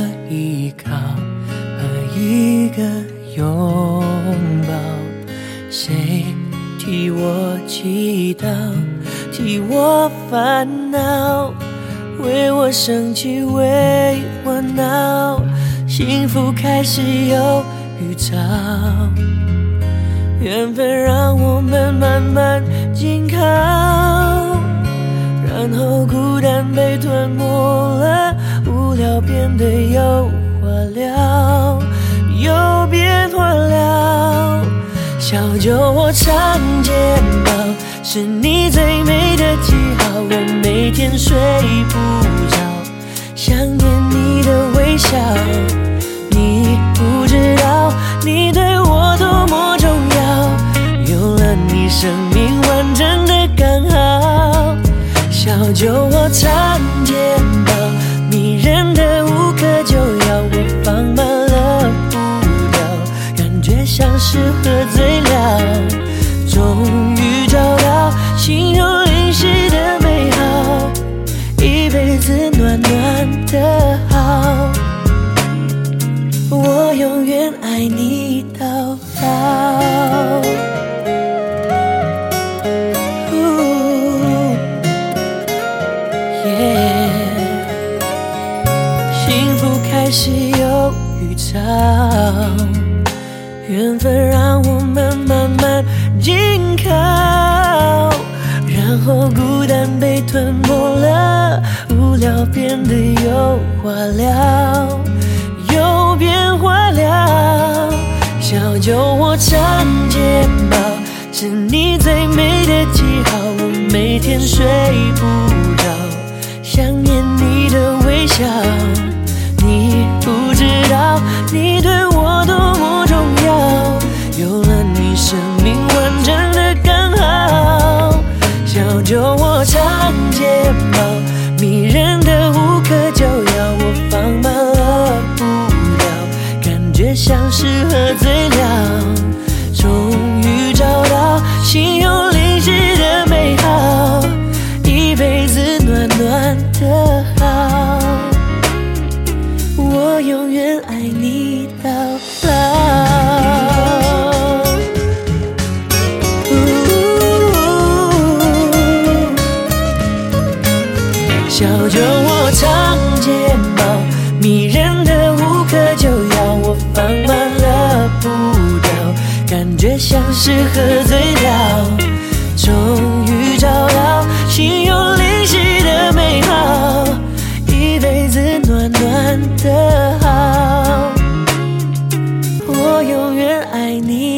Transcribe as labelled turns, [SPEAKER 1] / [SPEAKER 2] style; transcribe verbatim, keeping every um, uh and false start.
[SPEAKER 1] 依靠和一个拥抱。谁替我祈祷，替我烦恼，为我生气，为我闹，幸福开始有预兆。缘分让我们慢慢紧靠，然后孤单被吞没了，无聊变得有话聊，又变化了。小酒窝长睫毛，是你最美的记号。我每天睡不着，想念你的微笑。你不知道，你对我多么重要，有了你，生命完整的刚好。小酒窝长睫毛，迷人的无可救药，我放慢了步调，感觉像是喝醉了。终于找到心有灵犀的美好，一辈子暖暖的好，我永远爱你到老。幸福开始有预兆，缘分让我们慢慢紧靠，然后孤单被吞没了，无聊变得有话聊，又变化了。小酒窝长睫毛，是你最美的记号。我每天睡不着，想念你的微笑。你不知道，你对我多么重要，有了你，生命完整的刚好。小酒窝长睫毛，迷人的无可救药，我放慢了步调，感觉像是喝醉了。终于找到心有灵犀的美好，一辈子暖暖的好，我永远爱你到老。小酒窝长睫毛，迷人的无可救药，我放慢了步调，感觉像是喝醉了。终于找到心有灵犀的美好，一辈子暖暖的好，我永远爱你。